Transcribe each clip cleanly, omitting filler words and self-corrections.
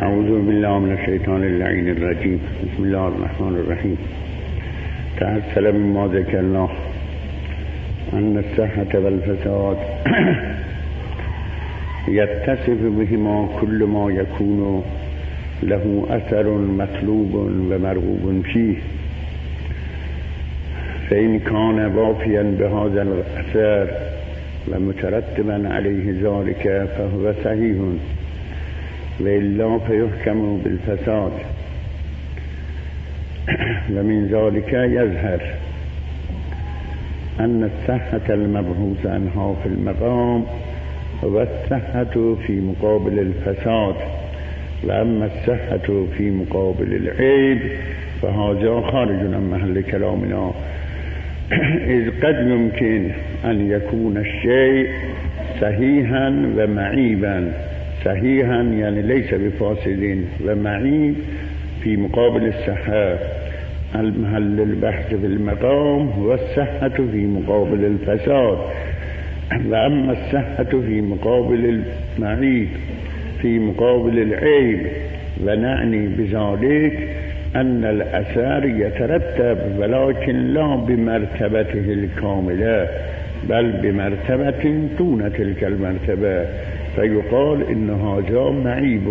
اعوذ بالله من الشیطان اللعین الرجیم. بسم الله الرحمن الرحیم. تحصل مما ذکرنا ان الصحة والفساد يتصف بهما كل ما يكون له اثر مطلوب ومرغوب فيه، فإن كان وافيا بهذا الاثر ومترتبا عليه ذلك فهو صحيح، وإلا فيحكم بالفساد. ومن ذلك يظهر أن الصحة المبحوث عنها في المقام هو الصحة في مقابل الفساد، وأما الصحة في مقابل العيب فهذا خارج عن محل كلامنا، إذ قد يمكن أن يكون الشيء صحيحا ومعيبا. صحيحا يعني ليس بفاسد، ومعيب في مقابل الصحة. المحل البحث في المقام هو الصحة في مقابل الفساد، وأما الصحة في مقابل المعيب في مقابل العيب، ونعني بذلك أن الأثر يترتب ولكن لا بمرتبته الكاملة، بل بمرتبة دون تلك المرتبة، فيقال إن هذا معيب،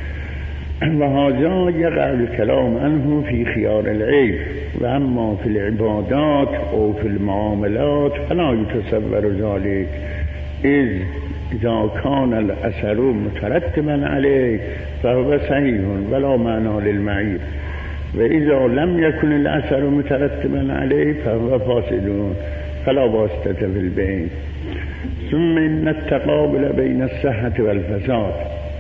وهذا يقع الكلام عنه في خيار العيب. وأما في العبادات أو في المعاملات فلا يتصور ذلك، إذا كان الأثر مترتبا عليه فهو صحيح ولا معنى للمعيب، وإذا لم يكن الأثر مترتبا عليه فهو فاسد فلا واسطة في البين. ثم إن التقابل بين الصحة والفساد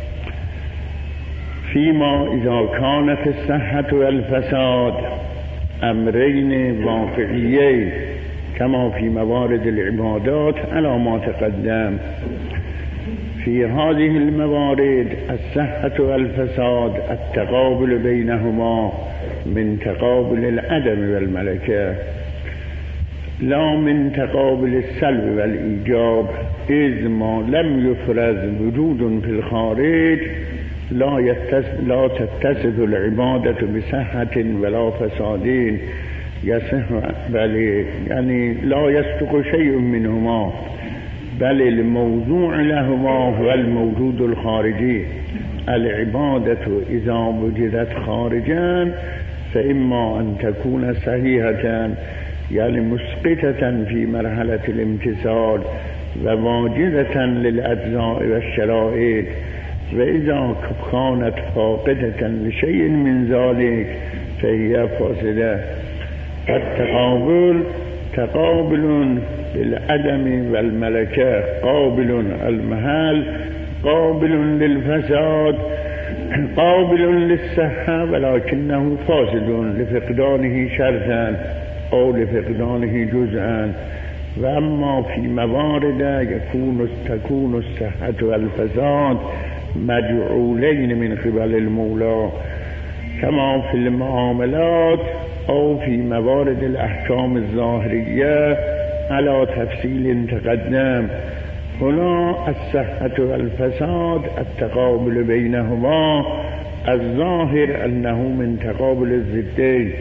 فيما إذا كانت الصحة والفساد أمرين واقعيين كما في موارد العبادات على ما تقدم. في هذه الموارد الصحة والفساد التقابل بينهما من تقابل العدم والملكة، لا من تقابل السلب والإيجاب، إذ ما لم يفرز وجود في الخارج لا تتصف العبادة بصحة ولا فساد يصح، بل يعني لا يصدق شيء منهما، بل الموضوع لهما هو الموجود الخارجي. العبادة إذا وجدت خارجا فإما أن تكون صحيحة يعني مسقطة في مرحلة الامتثال وواجدة للأجزاء والشرائط، وإذا كانت فاقدة لشيء من ذلك فهي فاسدة. التقابل تقابل بالعدم والملكة، قابل المحل قابل للفساد قابل للصحة ولكنه فاسد لفقدانه شرطا أو لفقدانه جزءا. وأما في موارد تكون الصحة والفساد مجعولين من قبل المولى كما في المعاملات أو في موارد الأحكام الظاهرية على تفصيل تقدم. هنا الصحة والفساد التقابل بينهما الظاهر أنه من تقابل الضدين،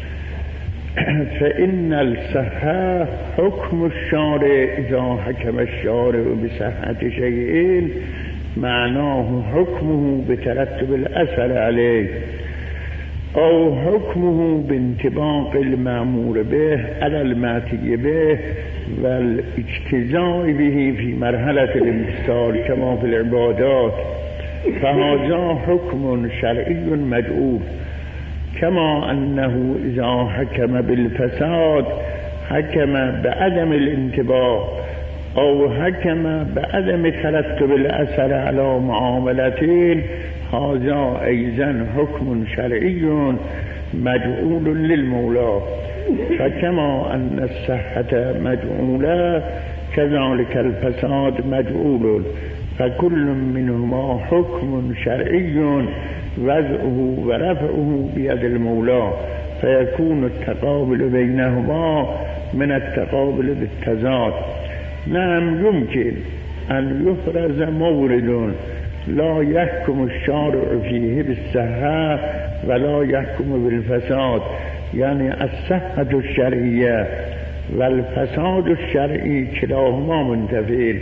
فإن الصحة حكم الشارع إذا حكم الشارع بصحة شيء معناه حكمه بترتب الأثر عليه، أو حكمه بانطباق المأمور به على المأتي به والاجتزاء به في مرحلة الامتثال كما في العبادات، فهذا حكم شرعي مجعول. كما أنه إذا حكم بالفساد حكم بعدم الانتباه أو حكم بعدم ترتب الأثر على معاملتين، هذا أيضا حكم شرعي مجعول للمولى. فكما أن الصحة مجعولة كذلك الفساد مجعول، فكل منهما حكم شرعي وضعه ورفعه بيد المولى، فيكون التقابل بينهما من التقابل بالتضاد. نعم يمكن أن يفرز مورد لا يحكم الشارع فيه بالصحة ولا يحكم بالفساد، يعني الصحة الشرعية والفساد الشرعي كلاهما منتفين.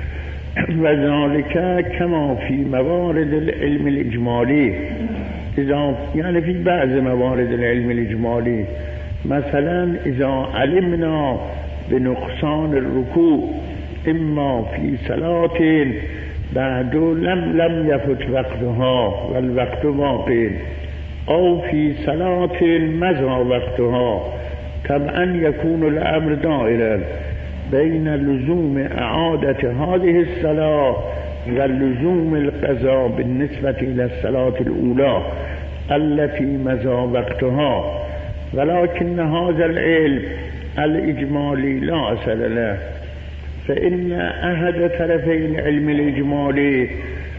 وذلك كما في موارد العلم الإجمالي، يعني في بعض موارد العلم الإجمالي، مثلا إذا علمنا بنقصان الركوع إما في صلاة بعد لم يفت وقتها والوقت باقي، أو في صلاة مضى وقتها، طبعا يكون الأمر دائرا بين لزوم إعادة هذه الصلاة ولزوم القضاء بالنسبة إلى الصلاة الأولى التي مضى وقتها. ولكن هذا العلم الإجمالي لا أصل له، فإن أحد طرفي العلم الإجمالي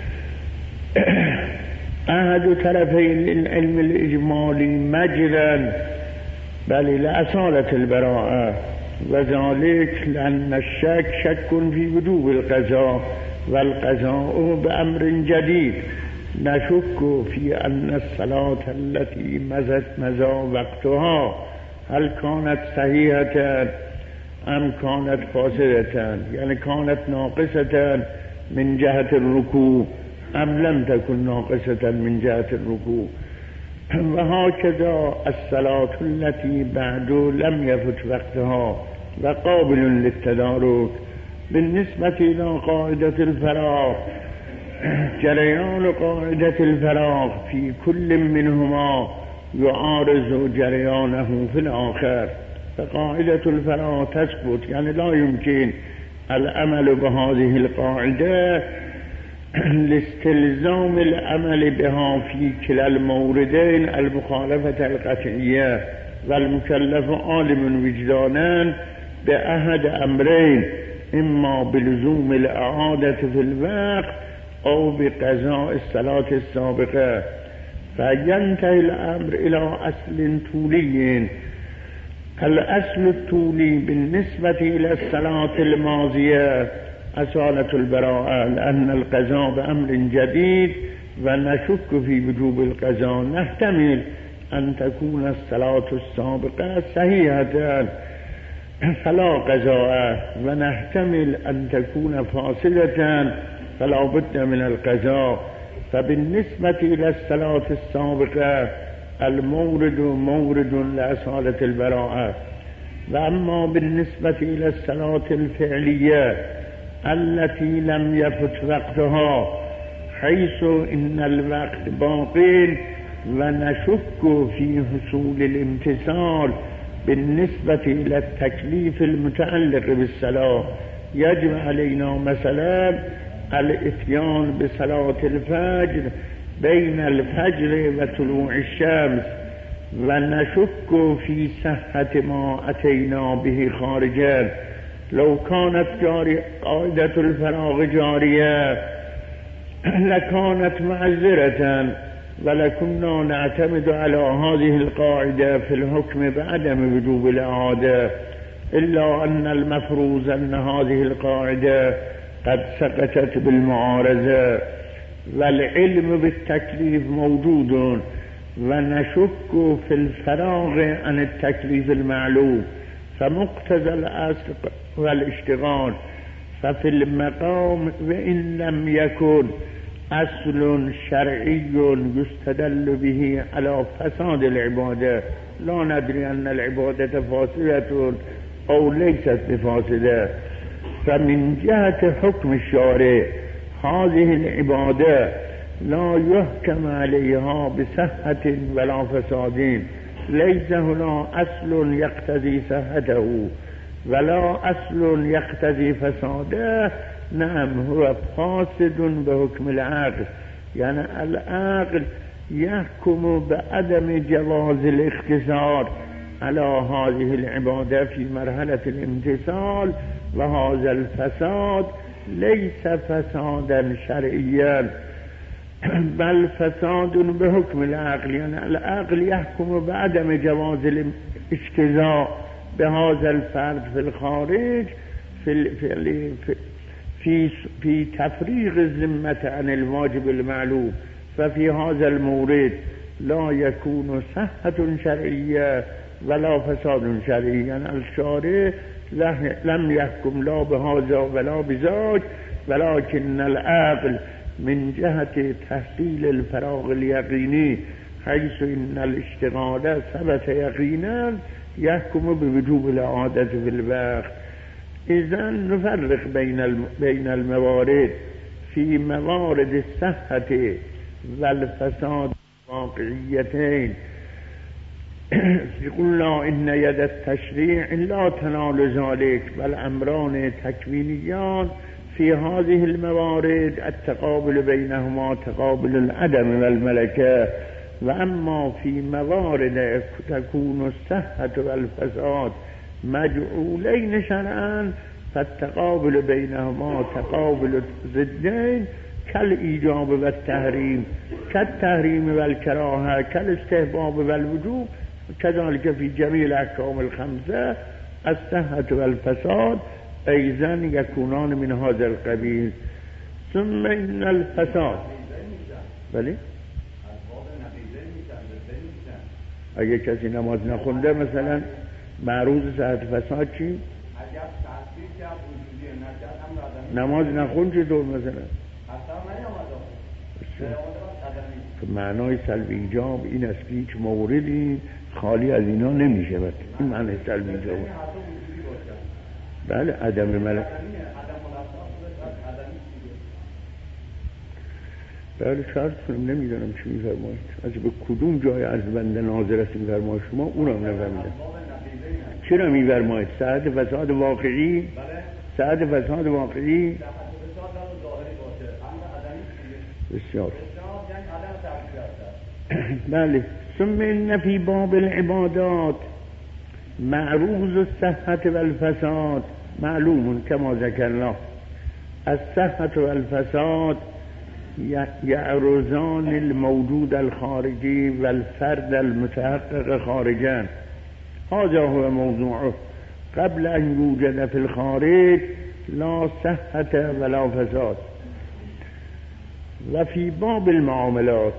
مجرا بل لأصالة البراءة، وذلك لأن الشك شك في وجوب القضاء، والقضاء بأمر جديد. نشك في أن الصلاة التي مضى وقتها هل كانت صحيحة أم كانت فاسدة، يعني كانت ناقصة من جهة الركوع أم لم تكن ناقصة من جهة الركوع. وهكذا الصلاة التي بعد لم يفت وقتها وقابل للتدارك. بالنسبة إلى قاعدة الفراغ، جريان قاعدة الفراغ في كل منهما يعارض جريانه في الآخر، فقاعدة الفراغ تثبت، يعني لا يمكن العمل بهذه القاعدة لاستلزام العمل بها في كلا الموردين المخالفة القطعية، والمكلف عالم وجدانا بأحد أمرين، إما بلزوم الإعادة في الوقت أو بقضاء الصلاة السابقة. فينتهي الأمر إلى أصل طولي. الأصل الطولي بالنسبة إلى الصلاة الماضية أصالة البراءة، لأن القضاء بأمر جديد ونشك في وجوب القضاء. نحتمل أن تكون الصلاة السابقة صحيحة فلا قضاء، ونحتمل أن تكون فاسدة فلا بد من القضاء. فبالنسبة إلى الصلاة السابقة المورد مورد لأصالة البراءة. وأما بالنسبة إلى الصلاة الفعلية التي لم يفت وقتها، حيث إن الوقت باقٍ ونشك في حصول الامتثال بالنسبة إلى التكليف المتعلق بالصلاة، يجب علينا مثلا الاتيان بصلاة الفجر بين الفجر وطلوع الشمس، ونشك في صحة ما أتينا به خارجا. لو كانت قاعدة الفراغ جارية لكانت معذرة، ولكنا نعتمد على هذه القاعدة في الحكم بعدم وجوب الإعادة، إلا أن المفروض أن هذه القاعدة قد سقطت بالمعارضة، والعلم بالتكليف موجود، ونشك في الفراغ عن التكليف المعلوم. فمقتضى الأصل والاشتغال، ففي المقام وإن لم يكن أصل شرعي يستدل به على فساد العبادة، لا ندري أن العبادة فاسدة أو ليست بفاسدة، فمن جهة حكم الشارع هذه العبادة لا يحكم عليها بصحة ولا فساد، ليس هنا أصل يقتضي صحته ولا أصل يقتضي فساده. نعم هو فاسد بحكم العقل، يعني العقل يحكم بعدم جواز الاختصار على هذه العبادة في مرحلة الامتثال، وهذا الفساد ليس فسادا شرعيا بل فساد بحكم العقل، يعني العقل يحكم بعدم جواز الاجتزاء بهذا الفرد في الخارج في في تفريغ الذمة عن الواجب المعلوم، ففي هذا المورد لا يكون صحة شرعية ولا فساد شرعي. يعني الشارع لم يحكم لا بهذا ولا بذاك، ولكن العقل من جهة تحصيل الفراغ اليقيني حيث إن الاشتغال ثبت يقينا يحكم بوجوب الإعادة في الوقت. إذا نفرق بين الموارد في موارد الصحة والفساد واقعيتين. قلنا إن يد التشريع لا تنال ذلك، بل أمران تكوينيان في هذه الموارد التقابل بينهما تقابل العدم والملكة. وأما في موارد تكون الصحة والفساد مجعولين شرعا فالتقابل بينهما تقابل ضدين كالإيجاب والتحريم، كالتحريم والكراهة، كالاستحباب والوجوب. كذلك في جميع الأحكام الخمسة الصحة والفساد أيضا يكونان من هذا القبيل. ثم إن الفساد بله اگه کسی نماز نخونده مثلا معروض صحت فساد چی؟ نماز نخون چطور مثلا؟ معنای سلب ایجاب این است که هیچ موردی خالی از اینا نمیشه. این معنی سلب ایجاب. بله عدم ملک. بله شرط کنم نمیدونم چی میفرمایید. از به کدوم جای از بنده ناظر است میفرماید شما اونم نفهمیدم. چرا میفرمایید؟ صحت فساد واقعی؟ صحت فساد واقعی؟ بسیار. بله. ثم ان فی باب العبادات معروض الصحة والفساد معلوم كما ذكرنا. الصحة والفساد يعرضان الموجود الخارجي والفرد المتحقق خارجا. هذا هو موضوعه. قبل أن يوجد في الخارج لا صحة ولا فساد. وفي باب المعاملات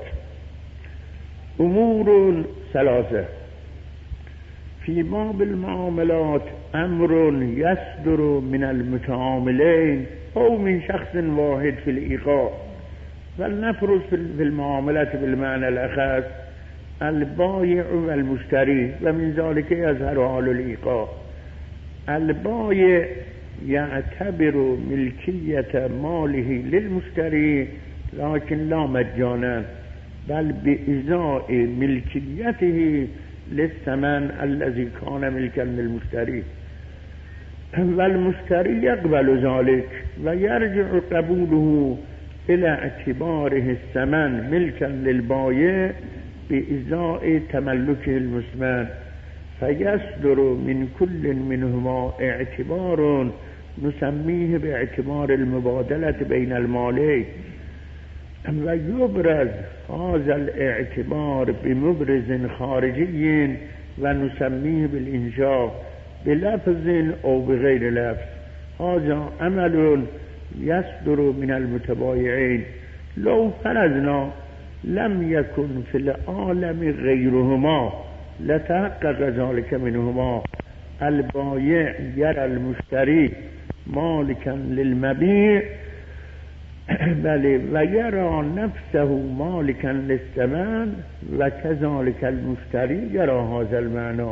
أمور ثلاثة. في باب المعاملات أمر يصدر من المتعاملين أو من شخص واحد في الإيقاع. فلنفرض في المعاملة بالمعنى الأخص البائع والمشتري، ومن ذلك يظهر حال الإيقاع. البائع يعتبر ملكية ماله للمشتري لكن لا مجانا، بل بإزاء ملكيته للثمن الذي كان ملكا للمشتري. والمشتري يقبل ذلك ويرجع قبوله إلى اعتباره الثمن ملكا للبائع بإزاء تملكه المثمن، فيصدر من كل منهما اعتبار نسميه باعتبار المبادلة بين المالين، ويبرز هذا الاعتبار بمبرز خارجي ونسميه بالإنشاء بلفظ أو بغير لفظ. هذا عمل يصدر من المتبايعين. لو فرضنا لم يكن في العالم غيرهما لتحقق ذلك منهما. البائع يرى المشتري مالكا للمبيع بل ويرى نفسه مالكا للثمن، وكذلك المشتري يرى هذا المعنى.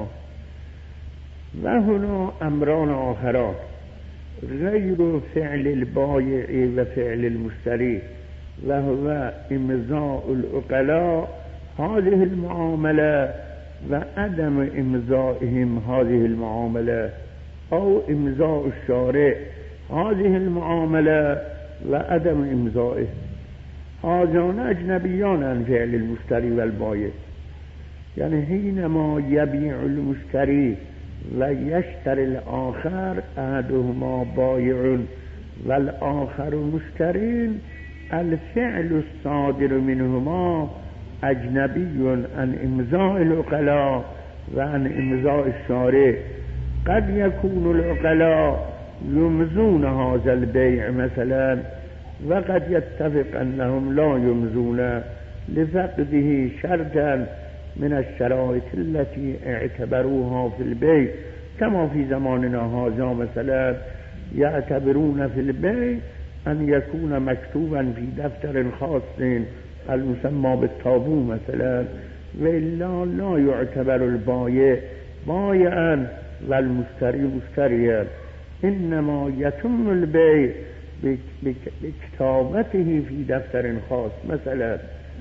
وهنا أمران آخران غير فعل البائع وفعل المشتري، وهو إمضاء العقلاء هذه المعاملة وعدم إمضائهم هذه المعاملة، أو إمضاء الشارع هذه المعاملة وعدم إمضائه. هذان أجنبيان عن فعل المشتري والبائع. يعني حينما يبيع المشتري ويشتري الآخر أحدهما بائع والآخر مشتري، الفعل الصادر منهما أجنبي عن إمضاء العقلاء وعن إمضاء الشارع. قد يكون العقلاء يمزون هذا البيع مثلا، وقد يتفق أنهم لا يمزون لفقده شرطا من الشرائط التي اعتبروها في البيع، كما في زماننا هذا مثلا يعتبرون في البيع أن يكون مكتوبا في دفتر خاص المسمى بالتابو مثلا، وإلا لا يعتبر البائع بائعا والمشتري مشتريا، إنما يتم البيع بكتابته في دفتر خاص مثلا.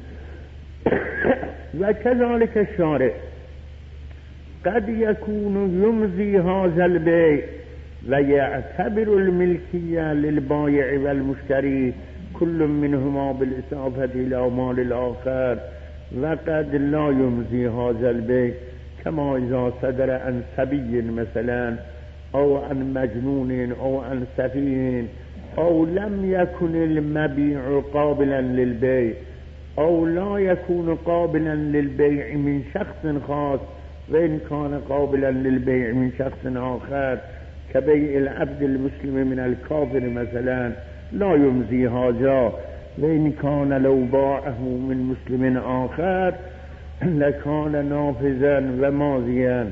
وكذلك الشارع قد يكون يمضي هذا البيع ويعتبر الملكية للبائع والمشتري كل منهما بالإضافة إلى مال الآخر، وقد لا يمضي هذا البيع، كما إذا صدر عن صبي مثلا أو عن مجنون أو عن سفيه، أو لم يكن المبيع قابلا للبيع، أو لا يكون قابلا للبيع من شخص خاص، وإن كان قابلا للبيع من شخص آخر كبيع العبد المسلم من الكافر مثلا لا يمضي هذا، وإن كان لو باعه من مسلم آخر لكان نافذا وماضيا.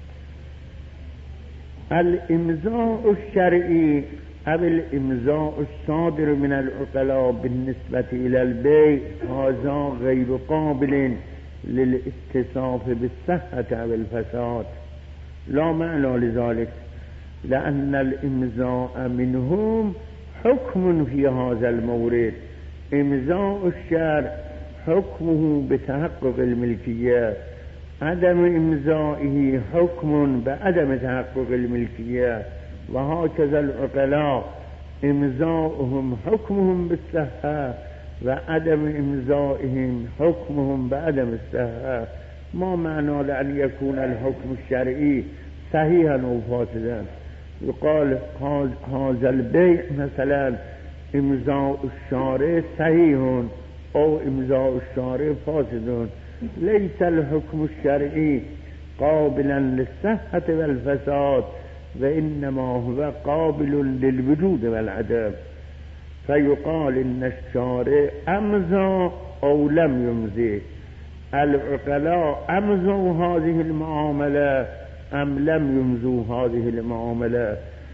الإمضاء الشرعي أو الإمضاء الصادر من العقلاء بالنسبة إلى البيع هذا غير قابل للاتصاف بالصحة أو الفساد، لا معنى لذلك، لأن الإمضاء منهم حكم في هذا المورد. إمضاء الشرع حكمه بتحقق الملكية، عدم إمضائه حكم بعدم تحقق الملكية، وهكذا العقلاء إمضاؤهم حكمهم بالصحة وعدم إمضائهم حكمهم بعدم الصحة. ما معنى لأن يكون الحكم الشرعي صحيحا أو فاسدا؟ يقال هذا البيع مثلا إمضاء الشارع صحيح أو إمضاء الشارع فاسد، ليس الحكم الشرعي قابلا للصحة والفساد، وإنما هو قابل للوجود والعدم، فيقال إن الشارع أمضى أو لم يمضي. العقلاء أمضوا هذه المعاملة أم لم يمضوا هذه المعاملة؟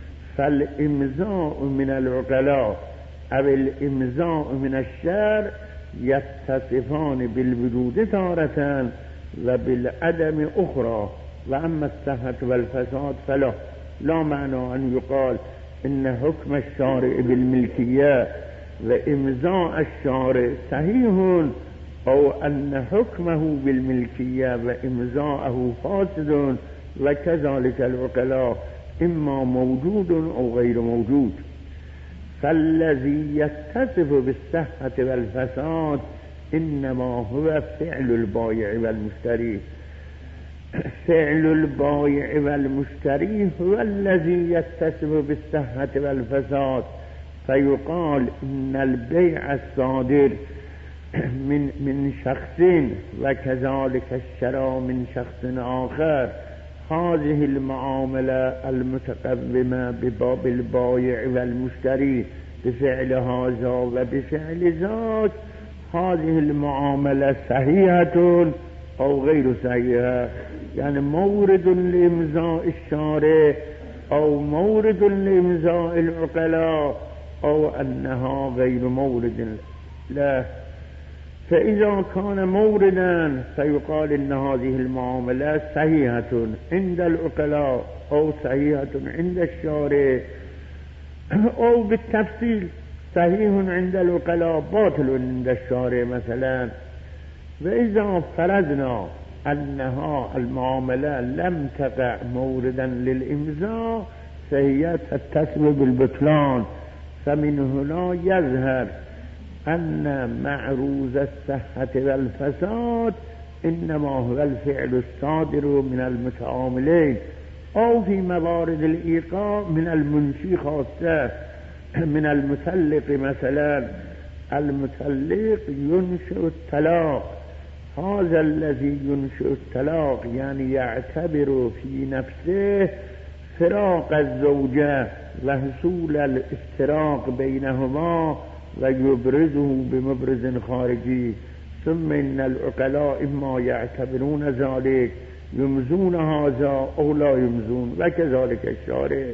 فالإمضاء من العقلاء أو الإمضاء من الشرع يتصفان بالوجود تارة وبالعدم أخرى، وأما الصحة والفساد فلا. لا معنى أن يقال إن حكم الشارع بالملكية وإمضاء الشارع صحيح، أو أن حكمه بالملكية وإمضاءه فاسد، وكذلك العقلاء إما موجود أو غير موجود. فالذي يتصف بالصحة والفساد إنما هو فعل البائع والمشتري. فعل البائع والمشتري هو الذي يتصف بالصحة والفساد، فيقال إن البيع الصادر من شخص وكذلك الشراء من شخص آخر، هذه المعاملة المتقدمة بباب البائع والمشتري بفعل هذا وبفعل ذاك، هذه المعاملة صحيحة أو غير صحيحة، يعني مورد لإمضاء الشارع أو مورد لإمضاء العقلاء، أو أنها غير مورد لا. فإذا كان موردا فيقال إن هذه المعاملة صحيحة عند العقلاء أو صحيحة عند الشارع، أو بالتفصيل صحيح عند العقلاء باطل عند الشارع مثلا. وإذا فرضنا أنها المعاملة لم تقع موردا للإمضاء فهي تتصف بالبطلان، فمن هنا يظهر أن معروض الصحة والفساد إنما هو الفعل الصادر من المتعاملين، أو في موارد الإيقاع من المنشي خاصة، من المطلق مثلا. المطلق ينشئ الطلاق، هذا الذي ينشئ الطلاق يعني يعتبر في نفسه فراق الزوجة و حصول الافتراق بینهما و یبرزه بمبرز خارجی. ثم ان العقلاء اما یعتبرون ذلك یمزون هذا او لا یمزون و كذلك الشارع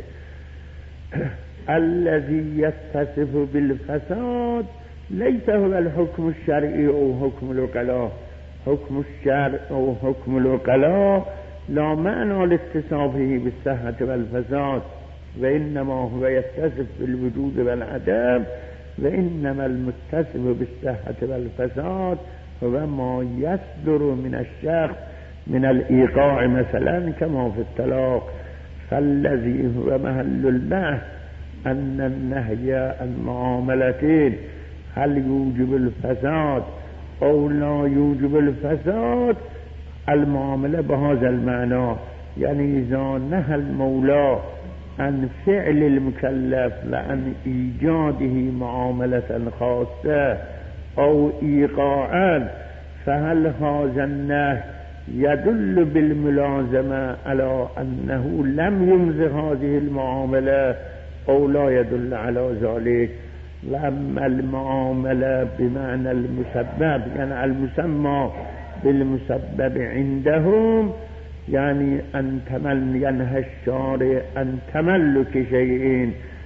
الذي يتصف بالفساد ليس هو الحكم الشرعي او حكم العقلاء. حكم الشرع او حكم العقلاء لا معنى لاتصافه بالصحة والفساد، وإنما هو يتصف بالوجود والعدم، وإنما المتصف بالصحة والفساد هو ما يصدر من الشخص من الإيقاع مثلا كما في الطلاق. فالذي هو محل البحث أن النهي عن معاملتين هل يوجب الفساد أو لا يوجب الفساد. المعاملة بهذا المعنى، يعني إذا نهى المولى عن فعل المكلف وعن إيجاده معاملة خاصة أو إيقاعا، فهل هذا النهي يدل بالملازمة على أنه لم يمز هذه المعاملة أو لا يدل على ذلك؟ وأما المعاملة بمعنى المسبب، يعني المسمى بالمسبب عندهم، يعني أن ينهى الشارع عن تملك شيء،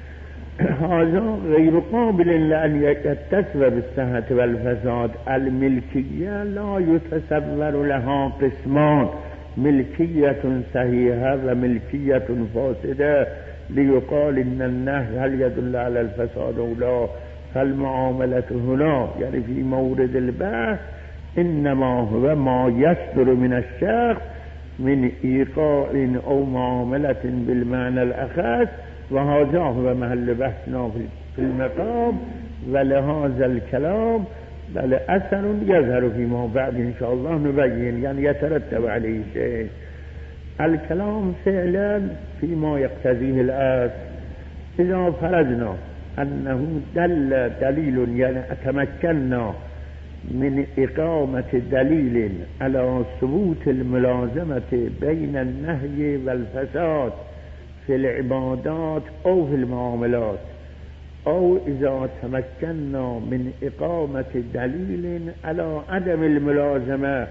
هذا غير قابل لأن يتصف بالصحة والفساد. الملكية لا يتصور لها قسمان، ملكية صحيحة وملكية فاسدة ليقال إن النهي هل يدل على الفساد أو لا. فالمعاملة هنا يعني في مورد البحث إنما هو ما يصدر من الشخص من إيقاع أو معاملة بالمعنى الأخص، وهذا هو محل بحثنا في المقام. ولهذا الكلام بل أثر يظهر فيما بعد إن شاء الله نبين، يعني يترتب عليه شيء. الكلام فعلا فيما يقتضيه الآن. إذا فرضنا أنه دليل، يعني تمكنا من إقامة دليل على ثبوت الملازمة بين النهي والفساد في العبادات أو في المعاملات، أو إذا تمكنا من إقامة دليل على عدم الملازمة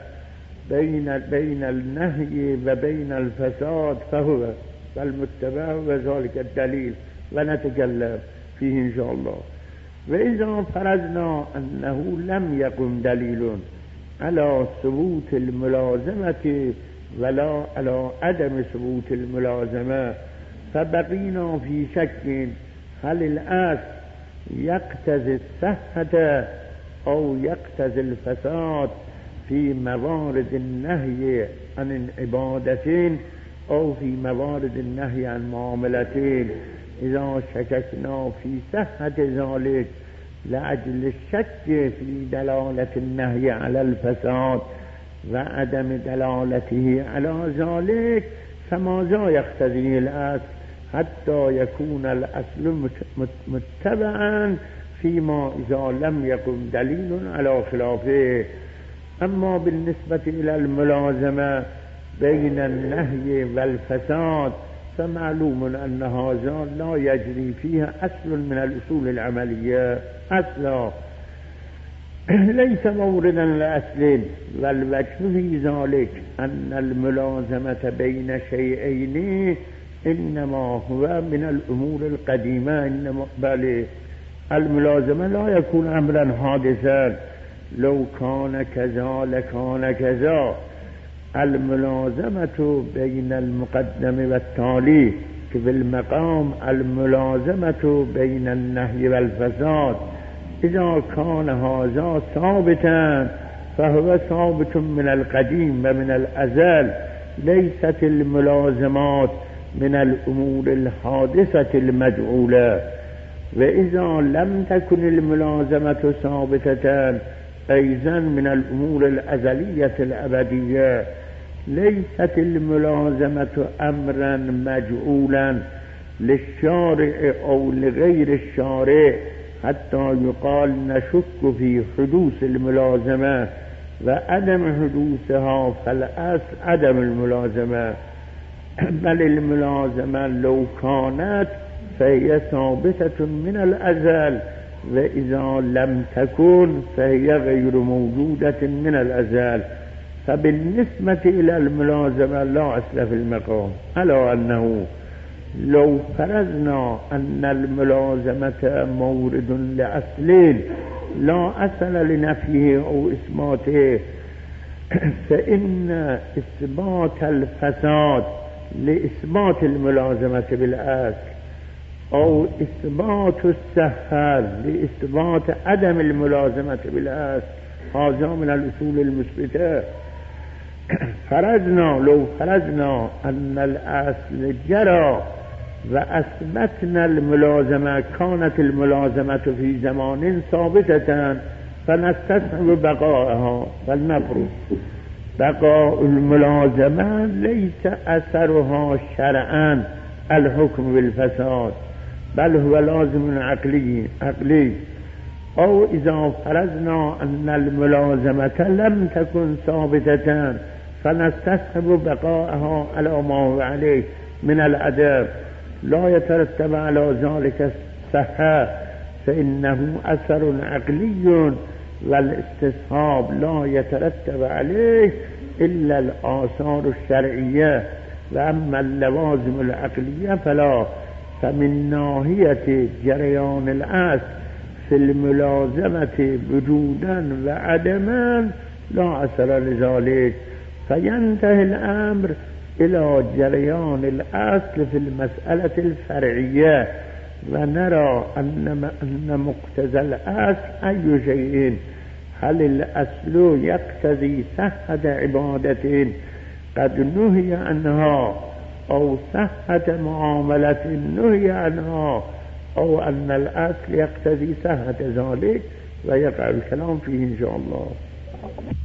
بين النهي وبين الفساد، فهو المتبع وذلك الدليل، ونتكلم فيه إن شاء الله. وإذا فرضنا أنه لم يقم دليل على ثبوت الملازمة ولا على عدم ثبوت الملازمة، فبقينا في شك هل الأصل يقتضي الصحة أو يقتضي الفساد في موارد النهي عن عبادتين أو في موارد النهي عن معاملتين. إذا شككنا في صحة ذلك لأجل الشك في دلالة النهي على الفساد وعدم دلالته على ذلك، فماذا يقتضي الأصل حتى يكون الأصل متبعا فيما إذا لم يقم دليل على خلافه. أما بالنسبة إلى الملازمة بين النهي والفساد فمعلوم أن هذا لا يجري فيها أصل من الأصول العملية أصلا، ليس موردا لأصل. والوجه في ذلك أن الملازمة بين شيئين إنما هو من الأمور القديمة، إنما بل الملازمة لا يكون أمرا حادثا، لو كان كذا لكان كذا. الملازمة بين المقدم والتالي في المقام الملازمة بين النهي والفساد، إذا كان هذا ثابتا فهو ثابت من القديم ومن الأزل. ليست الملازمات من الأمور الحادثة المجعولة. وإذا لم تكن الملازمة ثابتة أيضا من الأمور الأزلية الأبدية، ليست الملازمة أمرا مجعولا للشارع أو لغير الشارع حتى يقال نشك في حدوث الملازمة وعدم حدوثها، فالأصل عدم الملازمة. بل الملازمة لو كانت فهي ثابتة من الأزل، وإذا لم تكن فهي غير موجودة من الأزل. فبالنسبة إلى الملازمة لا أصل في المقام، على أنه لو فرضنا أن الملازمة مورد لأصل لا أصل لنفيه أو إثباته، فإن إثبات الفساد لإثبات الملازمة بالأصل أو إثبات الصحة لإثبات عدم الملازمة بالأصل هذا من الأصول المثبتة. لو فرضنا أن الأصل جرى وأثبتنا الملازمة، كانت الملازمة في زمان ثابتة فنستصحب بقاءها، فلنفرض بقاء الملازمة ليس أثرها شرعا الحكم بالفساد، بل هو لازم عقلي. أو إذا فرضنا أن الملازمة لم تكن ثابتة فنستصحب بقاءها على ما هو عليه من الأدب، لا يترتب على ذلك الصحة، فإنه أثر عقلي، والاستصحاب لا يترتب عليه إلا الآثار الشرعية، وأما اللوازم العقلية فلا. فمن ناحية جريان الأصل في الملازمة وجودا وعدما لا أثر لذلك، فينتهي الأمر إلى جريان الأصل في المسألة الفرعية، ونرى أن مقتضى الأصل أي شيء. هل الأصل يقتضي صحة عبادة قد نهي عنها، أو صحة معاملة نهي عنها، أو أن الأصل يقتضي صحة ذلك، ويقع الكلام فيه إن شاء الله.